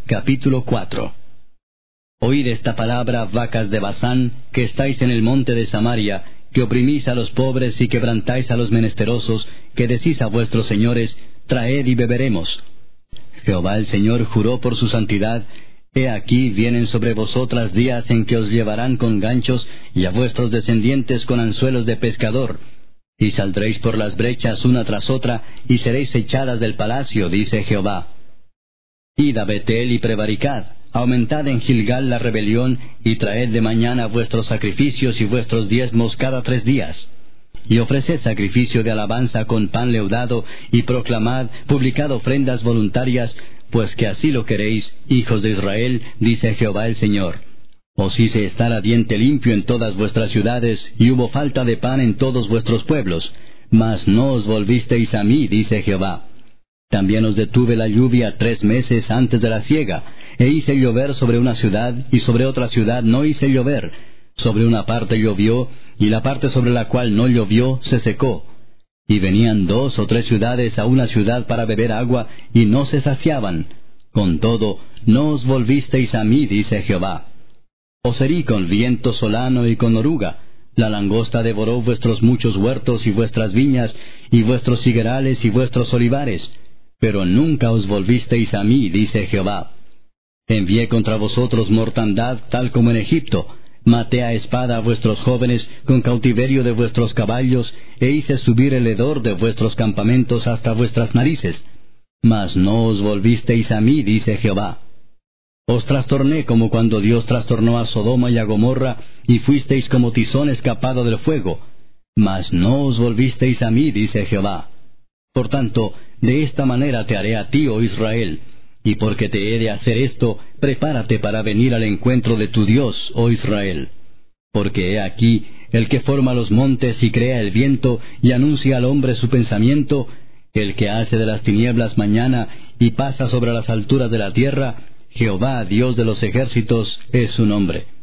Capítulo 4. Oíd esta palabra, vacas de Basán, que estáis en el monte de Samaria, que oprimís a los pobres y quebrantáis a los menesterosos, que decís a vuestros señores, traed y beberemos. Jehová el Señor juró por su santidad: He aquí vienen sobre vosotras días en que os llevarán con ganchos, y a vuestros descendientes con anzuelos de pescador. Y saldréis por las brechas una tras otra, y seréis echadas del palacio, dice Jehová. Id a Betel y prevaricad, aumentad en Gilgal la rebelión, y traed de mañana vuestros sacrificios y vuestros diezmos cada 3 días. Y ofreced sacrificio de alabanza con pan leudado, y proclamad, publicad ofrendas voluntarias, pues que así lo queréis, hijos de Israel, dice Jehová el Señor. Os hice estar a diente limpio en todas vuestras ciudades, y hubo falta de pan en todos vuestros pueblos, mas no os volvisteis a mí, dice Jehová. También os detuve la lluvia 3 meses antes de la siega, e hice llover sobre una ciudad, y sobre otra ciudad no hice llover. Sobre una parte llovió, y la parte sobre la cual no llovió se secó. Y venían 2 o 3 ciudades a una ciudad para beber agua, y no se saciaban. Con todo, no os volvisteis a mí, dice Jehová. Os herí con viento solano y con oruga. La langosta devoró vuestros muchos huertos y vuestras viñas, y vuestros higuerales y vuestros olivares. Pero nunca os volvisteis a mí, dice Jehová. Envié contra vosotros mortandad, tal como en Egipto. Maté a espada a vuestros jóvenes, con cautiverio de vuestros caballos, e hice subir el hedor de vuestros campamentos hasta vuestras narices. Mas no os volvisteis a mí, dice Jehová. Os trastorné como cuando Dios trastornó a Sodoma y a Gomorra, y fuisteis como tizón escapado del fuego. Mas no os volvisteis a mí, dice Jehová. Por tanto, de esta manera te haré a ti, oh Israel. Y porque te he de hacer esto, prepárate para venir al encuentro de tu Dios, oh Israel. Porque he aquí, el que forma los montes y crea el viento, y anuncia al hombre su pensamiento, el que hace de las tinieblas mañana, y pasa sobre las alturas de la tierra, Jehová, Dios de los ejércitos, es su nombre.